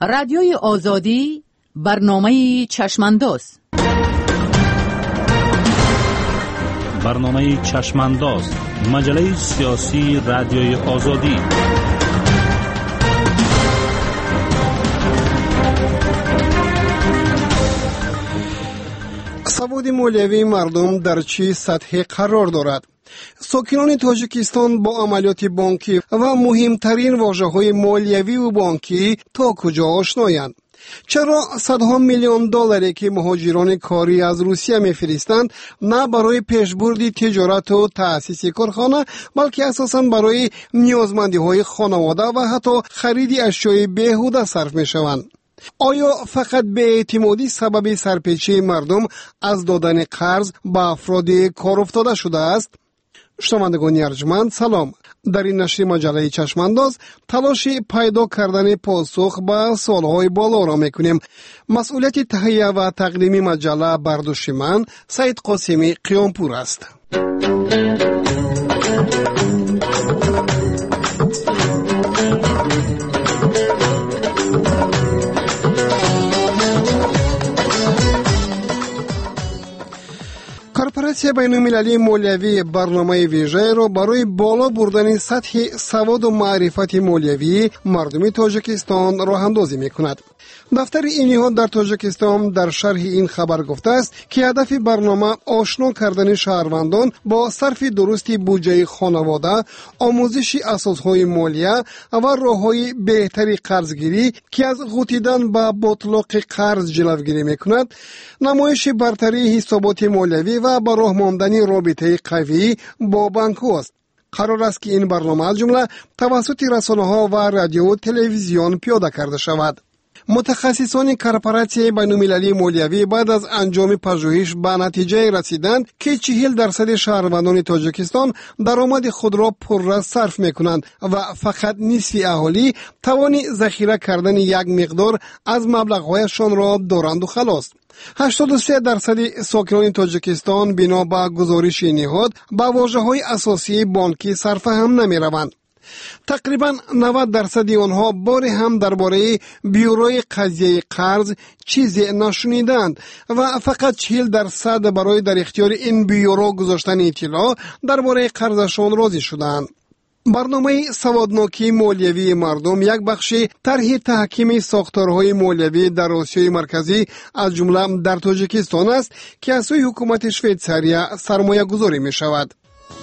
رادیوی آزادی برنامه چشمانداز. برنامه چشمانداز، مجله سیاسی رادیوی آزادی. سواد مالیوی مردم در چه سطحی قرار دارد؟ ساکنان تاجیکستان با عملیات بانکی و مهمترین واژه‌های مالیوی و بانکی تا کجا آشنایند؟ چرا صدها میلیون دلاری که مهاجران کاری از روسیه میفرستند نه برای پیشبرد تجارت و تأسیس کارخانه، بلکه اساساً برای نیازمندی‌های خانواده و حتی خرید اشیاء بیهوده صرف می‌شوند؟ آیا فقط بی‌اعتمادی سبب سرپیچی مردم از دادن قرض به افراد کار افتاده شده است؟ شنوندگان ارجمند سلام. در این نشر مجله چشمانداز تلاش پیدا کردن پاسخ به سوالهای بالا را میکنیم. مسئولیت تهیه و تقدیم مجله بر دوش من سید قاسمی قیامپور است. کورپوراسیون بین‌المللی مالیوی برنامه ویژه را برای بالا بردن سطح سواد و معرفت مالیوی مردم تاجیکستان راه اندازی می‌کند. دفتر این نهاد در تاجیکستان در شرح این خبر گفته است که هدف برنامه آشنا کردن شهروندان با صرف درستی بودجه خانواده، آموزش اساسهای مالیه و راه‌های بهتری قرضگیری که از غوطیدن به باطلاق قرض جلوگیری می‌کند، نمایش برتری حسابات مالیوی و به راه ماندن رابطه قوی با بانک‌ها است. قرار است که این برنامه از جمله توسط رسانه‌ها و رادیو و تلویزیون پیاده کرده شود. متخصصان کورپوراسیون بین‌المللی مالیوی بعد از انجام پژوهش به نتیجه رسیدند که 40% شهروندان تاجیکستان درآمد خود را پررس صرف می‌کنند و فقط نصف اهالی توان ذخیره کردن یک مقدار از مبلغ‌هایشان را دارند و خلاص. 83% ساکنان تاجیکستان بنا به گزارش نهاد با واژه‌های اساسی بانکی صرف هم نمی‌روند. تقریباً 90% آنها بار هم درباره بیوروی قضیه قرض چیزی نشنیدند و فقط 40% برای در اختیار این بیورو گذاشتن اطلاع درباره قرضشان راضی شدند. برنامه سوادناکی مالیوی مردم یک بخش طرح تحکیم ساختارهای مالیوی در آسیای مرکزی از جمله در تاجیکستان است که از سوی حکومت شویتزاریا سرمایه گذاری می شود.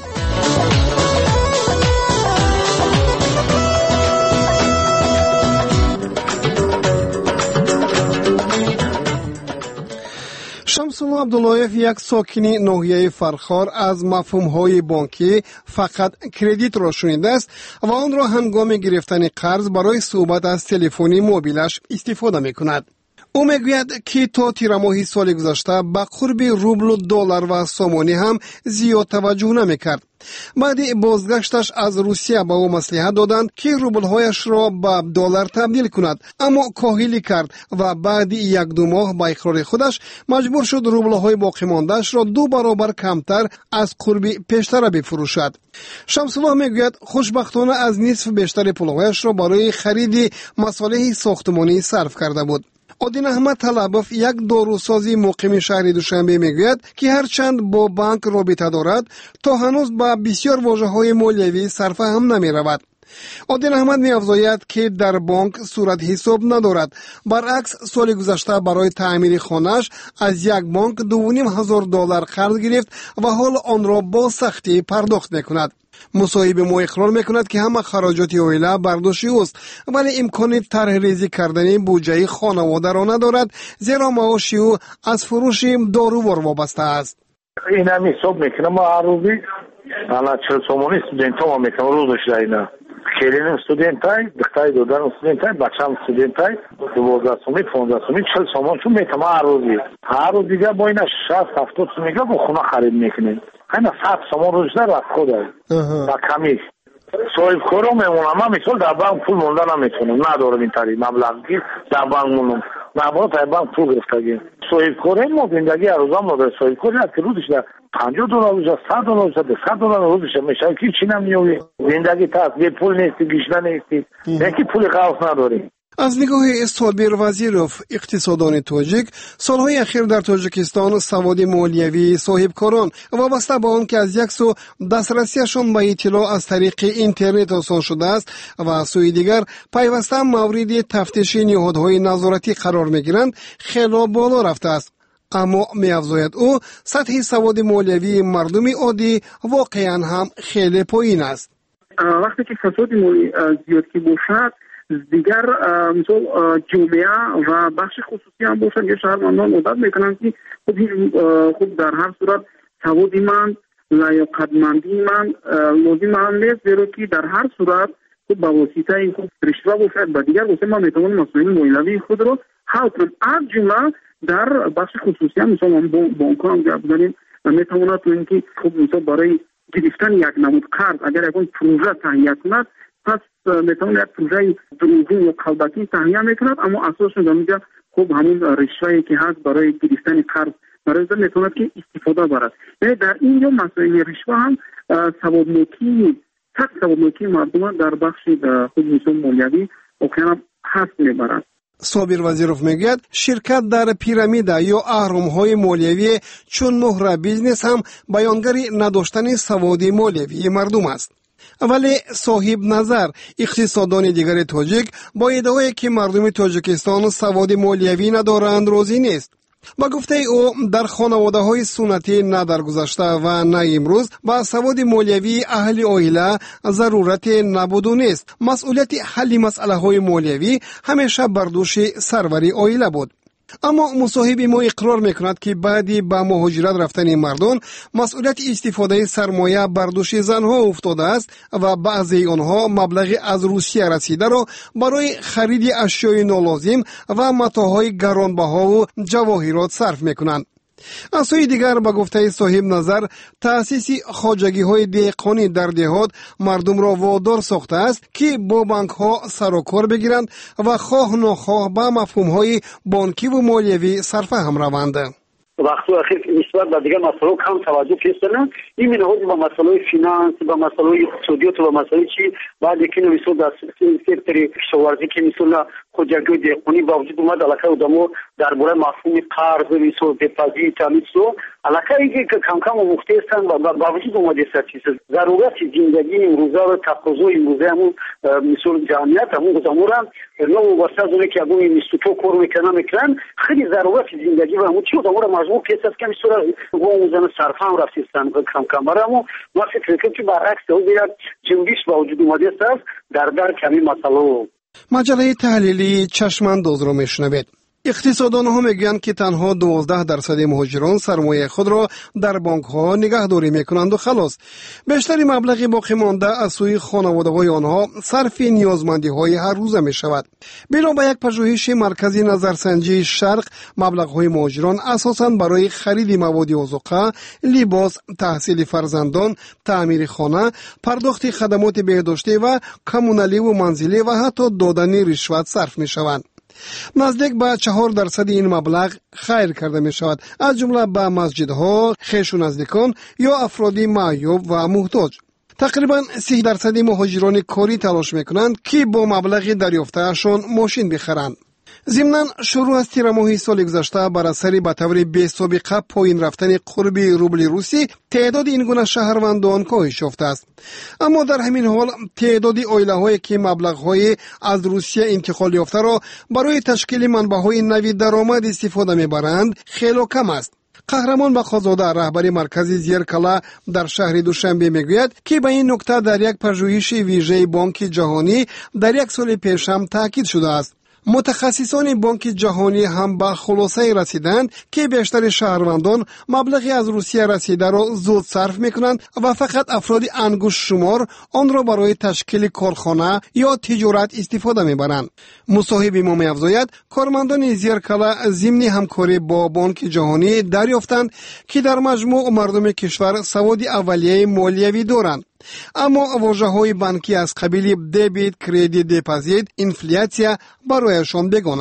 شمس‌الله عبداللهیف یک ساکنی ناحیه فرخار از مفهوم‌های بانکی فقط کردیت را شنیده است و آن را هنگام گرفتن قرض برای صحبت از تلفنی موبیلش استفاده می‌کند. او میگوید که تا تیر ماه سال گذشته به قرب روبل و دلار و سامانی هم زیاد توجه نمی‌کرد. بعد بازگشتش از روسیه به او مصلحت دادند که روبل‌هایش را به دلار تبدیل کند، اما کاهلی کرد و بعد 1-2 ماه با اقرار خودش مجبور شد روبل‌های باقی مانده‌اش را 2 برابر کمتر از قرب پیشتر بفروشد. شمس‌الله میگوید خوشبختانه از نصف بیشتر پول‌هایش را برای خرید مصالح ساختمانی صرف کرده بود. عادل احمد طلبوف یک داروسازی مقیم شهر دوشنبه میگوید که هرچند با بانک رابطه دارد تا هنوز با بسیار واژه‌های مالیوی صرف هم نمی‌رود. عادل احمد می‌افزاید که در بانک صورت حساب ندارد. برعکس سال گذشته برای تعمیر خانه‌اش از یک بانک $2,500 قرض گرفت و حال آن را با سختی پرداخت می‌کند. مصاحب ما اقرار میکند که همه خراجات عائله برداشت اوست، ولی امکان طرح ریزی کردن بودجه خانواده را ندارد، زیرا معاش او از فروش دارووار وابسته است. این هم حساب میکنم ما هر روزی الان 40 سومونی استودنت ها میکنم روزش داینا کلینم استودنت های دختای دادن استودنت های بچه‌م استودنت های 12 سومی 15 سومی 40 سومون چون میتونم هر روز دیگه با اینا 60-70 سومی با خونه خرید میکنیم. خیلی 100 سومون روز در رفت خوده با کمی صاحب کارو میمونم. من مثال در بانک پول موندن نمیتونم، ندارم این طریق مبلغی در بانک مونم نباید در بانک پول گرفتگی صاحب کاره ما زندگی روزم ما صاحب کاری هست که روزش در $50 روز $100 $200 روزش میشه که چی نمیوی زندگی تا یه پول نیستی گیشنه نیستی یکی پول قاف نداری. از نگاه صابر وزیروف اقتصاددان تاجیک، سالهای اخیر در تاجیکستان سواد مالیوی صاحبکاران وابسته به آن که از یک سو دسترسیشان به اطلاع از طریق اینترنت آسان شده است و از سوی دیگر پیوسته مورد تفتیش نهادهای نظارتی قرار میگیرند خیلی بالا رفته است. اما می‌افزاید او سطح سواد مالیوی مردم عادی واقعا هم خیلی پایین است. وقتی که فساد مالی زیاد که باشد، دیگر مثل جامعه و بخش خصوصی هم باشد یا شهروندان عادت میکنند که خب در هر صورت سواد من لیاقتمندی من لازم هم نیست، زیرا که در هر صورت خب به واسطه این خب رشوه باشد و دیگر واسه ما میتوانیم مسائل مالیوی خود را حل کنیم. از جمله در بخش خصوصی هم مثلا بانک ها هم گپ زدیم و میتواند تو اینکه خب مثلا برای گرفتن یک نمود قرض اگر یک پروژه تهیه کند، پس میتواند یک پروژه دروغین یا قلبکی تهیه میکند، اما اساسش در خب همون رشوه‌ای که هست برای گرفتن قرض برای میتواند که استفاده برد. یعنی در این جو مسائل رشوه هم سوادناکی مردم در بخش خود مثلا مالیوی واقعا هست میبرد. صابر وزیروف میگوید شرکت در پیرامید یا اهرم‌های مالیوی چون مهر بیزنس هم بیانگری نداشتن سواد مالیوی مردم است. ولی صاحب نظر اقتصاددان دیگر تاجیک با ادعایی که مردم تاجیکستان سواد مالیوی ندارند راضی نیست. با گفته او در خانواده های سنتی نه در گذشته و نه امروز با سواد مالیوی اهل عائله ضرورت نبود و نیست. مسئولیت حل مسئله های مالیوی همیشه بر دوش سروری عائله بود. اما مصاحب ما اقرار میکند که بعدی با مهاجرت رفتن مردم مسئولیت استفاده سرمایه بر دوش زنها افتاده است و بعضی آنها مبلغی از روسیه رسیده را برای خرید اشیای نالازم و متاعهای گرانبها و جواهرات صرف میکنند. از سوی دیگر با گفته صاحب نظر تأسیس خواجگی های دهقانی در دهات مردم را وادار ساخته است که با بانک ها سر و کار بگیرند و خواه ناخواه به مفهوم های بانکی و مالیوی صرفه هم روند. وقتی اخیر نسبت به دیگر مسائل کم توجه کردن، این نهاد با مسائل فینانس، با مسائل اقتصادیات و مسائل چی بعد که نمیشه در سکتور کشاورزی که مثلا خودجوی دهقانی با وجود اومد علاقه ادمو درباره مفهوم قرض مثلا بپذیری تامین سو علاقه ای که کم کم مختص هستن با وجود اومد است چیز ضرورت زندگی امروزه و تقاضا امروزه همون مثلا جمعیت همون گذامورم نو واسه زونه که اون میستو کار میکنن خیلی ضرورت زندگی و همون چی گذامورم مجموع کیس است که مثلا اون زن صرفا هم رفتن کم کم برامو ما فکر کنیم که برعکس او بیاد جنبش با وجود اومد است در کمی مسائل. مجله تحلیلی چشمانداز را میشنوید. اقتصاددان ها میگویند که تنها 12% مهاجران سرمایه خود را در بانک ها نگهداری میکنند و خلاص. بیشتری مبلغ باقی مانده از سوی خانواده های آنها صرف نیازمندی های هر روزه می شود. بنا به یک پژوهش مرکزی نظرسنجی شرق، مبلغ های مهاجران اساساً برای خرید مواد آذوقه، لباس، تحصیل فرزندان، تعمیر خانه، پرداخت خدمات بهداشتی و کمونالی و منزلی و حتی دادن رشوت صرف می شوند. نزدیک به 4% این مبلغ خیر کرده می شود، از جمله به مسجدها، خویش و نزدیکان یا افرادی معیوب و محتاج. تقریبا 30% مهاجران کاری تلاش می کنند که با مبلغ دریافته‌شان ماشین بخرند. ضمناً شروع از تیر ماه سال گذشته بر اثر به طور بی‌سابقه پایین رفتن قرب روبل روسی تعداد این گونه شهروندان کاهش یافته است. اما در همین حال تعداد عائله‌هایی که مبلغ‌های از روسیه انتقال یافته را برای تشکیل منبع‌های نوی درآمد استفاده می‌برند خیلی کم است. قهرمان بخازاده رهبر مرکز زیرکلا در شهر دوشنبه میگوید که به این نکته در یک پژوهش ویژه بانک جهانی در یک سال پیش هم تاکید شده است. متخصصان بانک جهانی هم به خلاصه رسیدند که بیشتر شهروندان مبلغی از روسیه رسیده را زود صرف میکنند و فقط افراد انگشت شمار آن را برای تشکیل کارخانه یا تجارت استفاده میبرند. مصاحب ما می‌افزاید کارمندان زیرکلا ضمن همکاری با بانک جهانی دریافتند که در مجموع مردم کشور سواد اولیه مالیوی دارند. اما واژه‌های بانکی از قبیل دبیت، کردیت، دپازیت، اینفلیاسیا برایشان بیگانه است.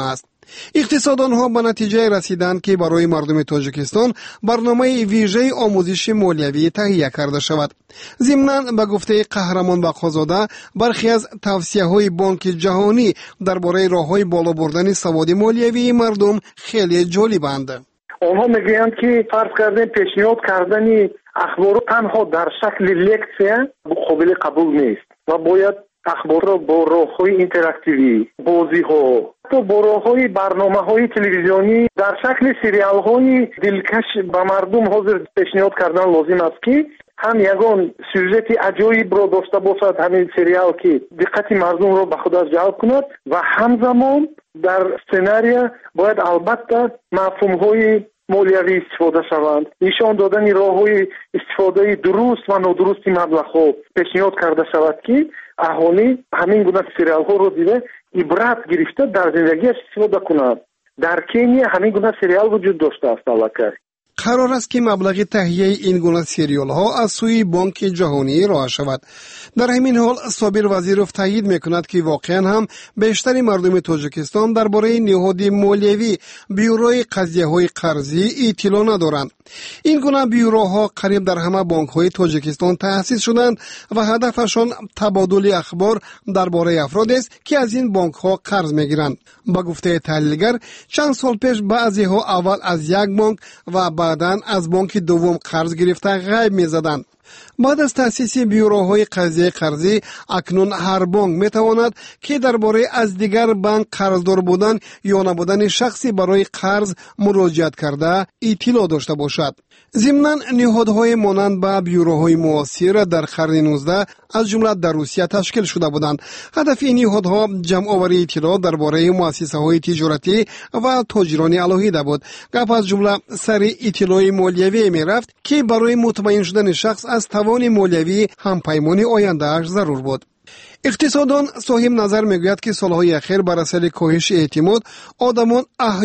اقتصاددان ها به نتیجه رسیدند که برای مردم تاجیکستان برنامه ویژه آموزش مالیوی تهیه کرده شود. ضمناً به گفته قهرمان بقازاده برخی از توصیه های بانک جهانی درباره راههای بالا بردن سواد مالیوی مردم خیلی جالبند. آنها میگویند که فرض کردن پیشنهاد کردن اخبار تنها در شکل لکچه قابل قبول نیست و باید اخبار را با راه‌های اینتراکتیوی، بازی‌ها، تو با راه‌های برنامه‌های تلویزیونی در شکل سریال‌های دلکش به مردم حاضر پیشنهاد کردن لازم است که هم یگان سوژت عجایب را داشته باشد همین سریال که دقت مردم را به خودش جلب کند و همزمان در سناریو باید البته مفهوم‌های مالیوی استفاده شوند. نشان دادن راه‌های استفاده درست و نادرست مبلغ‌ها پیشنهاد کرده شود که اهالی همین گونه سریال‌ها رو دیده عبرت گرفته در زندگیش استفاده کنند. در کنیا همین گونه سریال وجود داشته است البته. قرار است که مبلغ تهیه این گونه سریال ها از سوی بانک جهانی ارائه شود. در همین حال صابر وزیروف تایید میکند که واقعا هم بیشتر مردم تاجیکستان درباره نهاد مالیوی بیوروی قضیه های قرضی اطلاع ندارند. این گونه بیوروها قریب در همه بانک های تاجیکستان تأسیس شدند و هدفشان تبادل اخبار درباره افراد است که از این بانک ها قرض میگیرند. با گفته تحلیلگر چند سال پیش بعضی ها اول از یک بانک و بعداً از بانک دوم قرض گرفته غیب می‌زدند. بعد از تأسیس بیوروهای قضیه قرضی اکنون هر بانک میتواند که درباره از دیگر بانک قرضدار بودن یا نبودن شخصی برای قرض مراجعت کرده اطلاع داشته باشد. ضمناً نهادهای مانند به بیوروهای معاصر در قرن 19 از جمله در روسیه تشکیل شده بودند. هدف این نهادها جمع آوری اطلاع درباره مؤسسه‌های تجارتی و تاجران علاهیده بود. گپ از جمله سر اطلاع مالیوی میرفت که برای مطمئن شدن شخص از توان مالیوی هم پیمانی آینده‌اش ضرور بود. اقتصاددان صاحب نظر میگوید که سالهای اخیر بر اثر کاهش اعتماد آدمان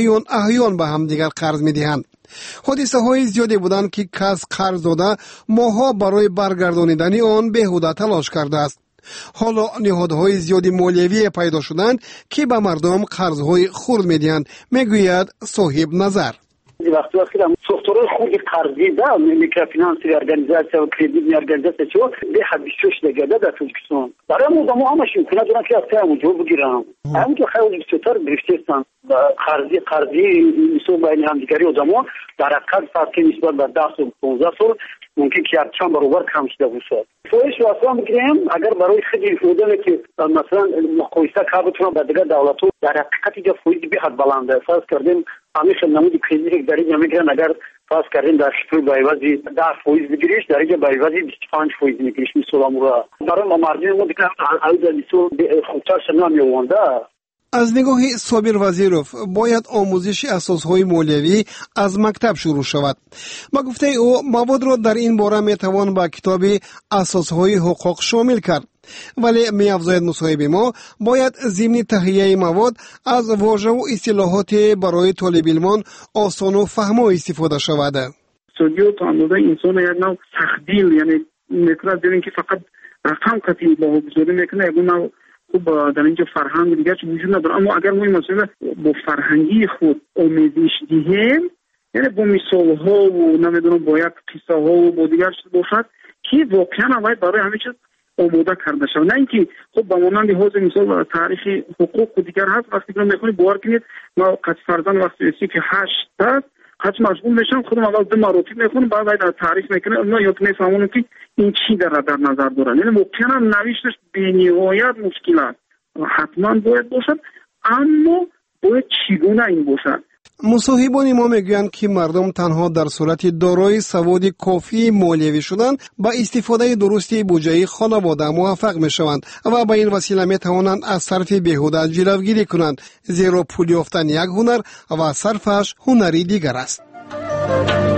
احیان به هم دیگر قرض میدهند. حادثه های زیادی بودند که کس قرض داده ماها برای برگردانیدن آن بیهوده تلاش کرده است. حالا نهادهای زیادی مالیوی پیدا شدند که به مردم قرضهای خرد میدهند، میگوید صاحب نظر. وقتی هم ساختارهای خود قرضی ده میکروفینانسی ارگانیزاسیا و کردیت ارگانیزاسیا چو به حدیثش دیگه در تاجیکستان برای مردم همش امکانات دارن که از همونجا بگیرن. همون که خیلی بیشتر گرفتن قرضی مثل بین همدیگری آدما در حقیقت فرض نسبت به 10 سال 15 سال ممکن که چند برابر کم شده باشه. فایش واسه میگیم اگر برای خیلی فایده که مثلا مقایسه کردن با دیگر دولت‌ها در حقیقت که فایده به حد بلنده. فرض کردیم همیشه نمودی کردیت در اینجا میگیرن اگر فرض کردیم در شکل بایوازی 10% بگیریش در اینجا بایوازی 25% میگیریش مثلا مرا برای ما مردم ما دیگه عوض لیسو خودش نمیونده. از نگاه صابر وزیروف باید آموزش اساسهای مالیوی از مکتب شروع شود. با گفته او مواد را در این باره میتوان با کتاب اساسهای حقوق شامل کرد. ولی می‌افزاید مصاحب ما باید ضمن تهیه مواد از واژه و اصطلاحات برای طالب علمان آسان و فهمو استفاده شود. استودیو تو اندازه انسان یک نوع تخدیل یعنی میتونه ببینیم که فقط رقم کتی با بزرگی میکنه یک نوع خوب در اینجا فرهنگ دیگه چه وجود نداره. اما اگر ما این مسئله با فرهنگی خود آمیزش دهیم یعنی با مثال ها و نمیدونم با یک قصه ها و با دیگر چیز باشد که واقعا باید برای همه چیز آماده کرده شود. نه اینکه خب با مانند حوزه مثال تاریخ حقوق و دیگر هست وقتی که میخونید باور کنید ما قد فرزن وقتی رسی که 8 هست قد مشغول میشم خودم اول 2 مراتب میخونم بعد تعریف میکنم اونا یاد میفهمونم که این چی در نظر دارن. یعنی ممکنه نوشتش بی‌نهایت مشکل است. حتما باید باشد اما باید چگونه این باشد. مصاحبان ما میگویند که مردم تنها در صورت دارای سواد کافی مالیوی شدن با استفاده درستی بودجه خانواده موفق میشوند و با این وسیله میتوانند از صرف بیهوده جلوگیری کنند، زیرا پول یافتن یک هنر و صرفش هنری دیگر است.